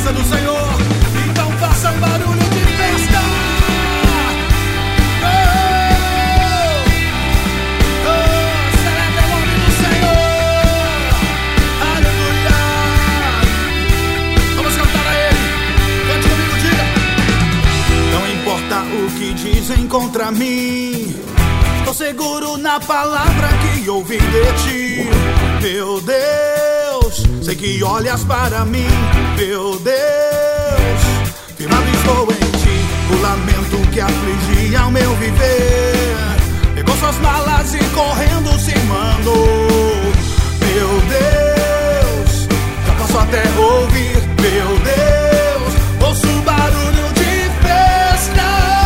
presença do Senhor. Então faça um barulho de festa. Celebre o nome do Senhor. Aleluia. Vamos cantar a Ele. Cante comigo, diga. Não importa o que dizem contra mim, estou seguro na palavra que ouvi de ti. Meu Deus, sei que olhas para mim. Meu Deus, firmado estou em ti. O lamento que afligia o meu viver pegou suas malas e correndo se mandou. Meu Deus, já posso até ouvir. Meu Deus, ouço o barulho de festa.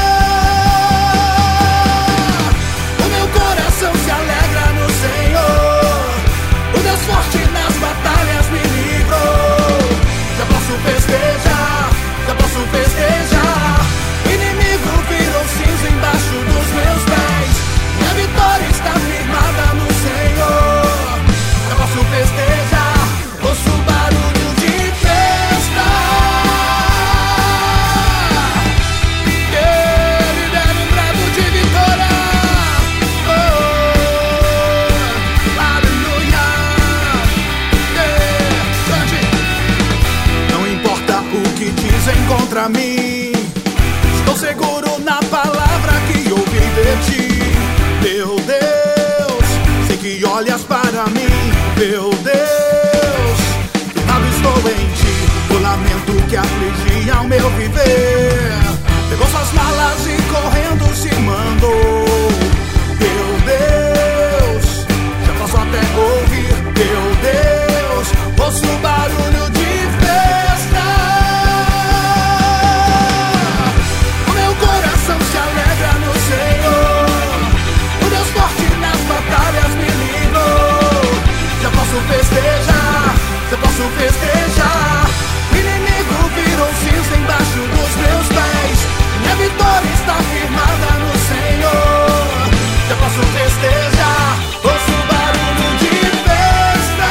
O meu coração se alegra no Senhor. O Deus forte nas batalhas me livrou. Já posso festejar, já posso festejar. O inimigo virou cinza embaixo dos meus pés. Minha vitória está firmada no Senhor. Já posso festejar, ouço o barulho de festa. Ele deve um brado de vitória. Aleluia. Cante. Não importa o que dizem contra mim, estou seguro na palavra que ouvi de ti. Meu Deus, sei que olhas para mim. Meu Deus, firmado estou em ti. O lamento que afligia o meu viver pegou suas malas e correndo se mandou. Meu Deus, já posso até ouvir. Meu Deus, ouço o barulho de festa. O meu coração se alegra no Senhor. O Deus forte nas batalhas me livrou. Já posso festejar, já posso festejar. O inimigo virou cinza embaixo dos meus pés. Minha vitória está firmada no Senhor. Já posso festejar, ouço o barulho de festa.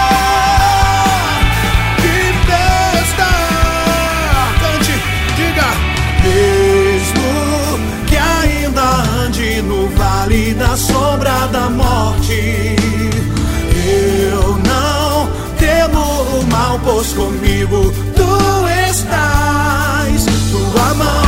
De festa. Cante, diga. Mesmo que ainda ande no vale da sombra da morte, eu não temo o mal, pois comigo tu estás. Tua mão